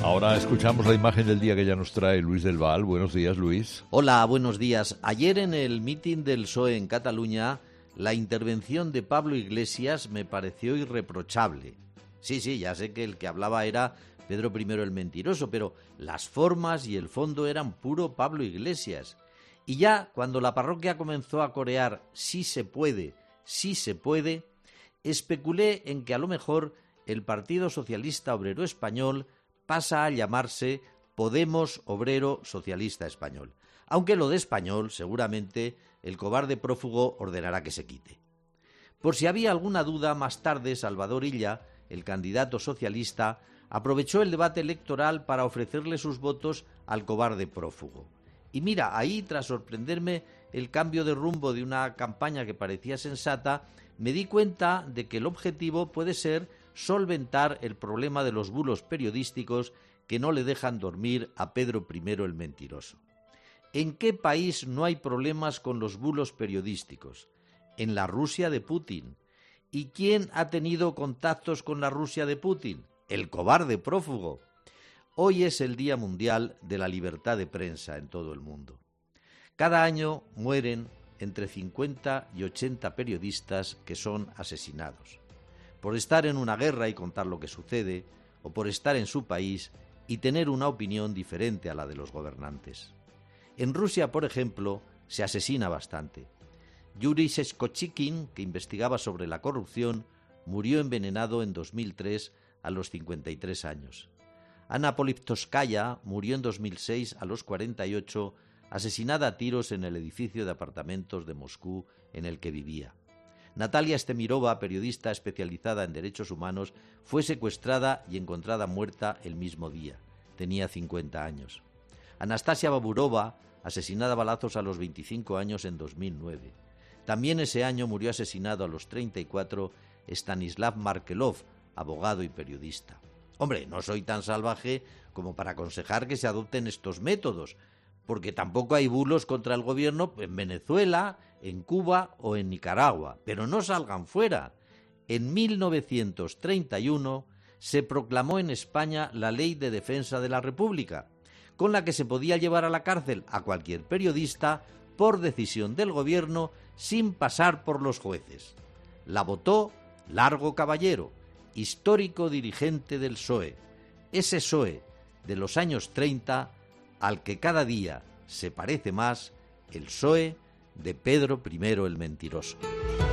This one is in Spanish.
Ahora escuchamos la imagen del día que ya nos trae Luis del Val. Buenos días, Luis. Hola, buenos días. Ayer en el mitin del PSOE en Cataluña, la intervención de Pablo Iglesias me pareció irreprochable. Sí, ya sé que el que hablaba era Pedro I el Mentiroso, pero las formas y el fondo eran puro Pablo Iglesias. Y ya cuando la parroquia comenzó a corear sí se puede, especulé en que a lo mejor el Partido Socialista Obrero Español pasa a llamarse Podemos Obrero Socialista Español, aunque lo de español seguramente el cobarde prófugo ordenará que se quite. Por si había alguna duda, más tarde Salvador Illa, el candidato socialista, aprovechó el debate electoral para ofrecerle sus votos al cobarde prófugo. Y mira, ahí, tras sorprenderme el cambio de rumbo de una campaña que parecía sensata, me di cuenta de que el objetivo puede ser solventar el problema de los bulos periodísticos que no le dejan dormir a Pedro I el Mentiroso. ¿En qué país no hay problemas con los bulos periodísticos? En la Rusia de Putin. ¿Y quién ha tenido contactos con la Rusia de Putin? El cobarde prófugo. Hoy es el Día Mundial de la Libertad de Prensa en todo el mundo. Cada año mueren entre 50 y 80 periodistas que son asesinados por estar en una guerra y contar lo que sucede, o por estar en su país y tener una opinión diferente a la de los gobernantes. En Rusia, por ejemplo, se asesina bastante. Yuri Shchikochkin, que investigaba sobre la corrupción, murió envenenado en 2003 a los 53 años. Ana Politkovskaya murió en 2006 a los 48, asesinada a tiros en el edificio de apartamentos de Moscú en el que vivía. Natalia Estemirova, periodista especializada en derechos humanos, fue secuestrada y encontrada muerta el mismo día. Tenía 50 años. Anastasia Baburova, asesinada a balazos a los 25 años en 2009. También ese año murió asesinado a los 34 Stanislav Markelov, abogado y periodista. Hombre, no soy tan salvaje como para aconsejar que se adopten estos métodos, porque tampoco hay bulos contra el gobierno en Venezuela, en Cuba o en Nicaragua, pero no salgan fuera. En 1931 se proclamó en España la Ley de Defensa de la República, con la que se podía llevar a la cárcel a cualquier periodista por decisión del gobierno sin pasar por los jueces. La votó Largo Caballero, histórico dirigente del PSOE, ese PSOE de los años 30 al que cada día se parece más el PSOE de Pedro I el Mentiroso.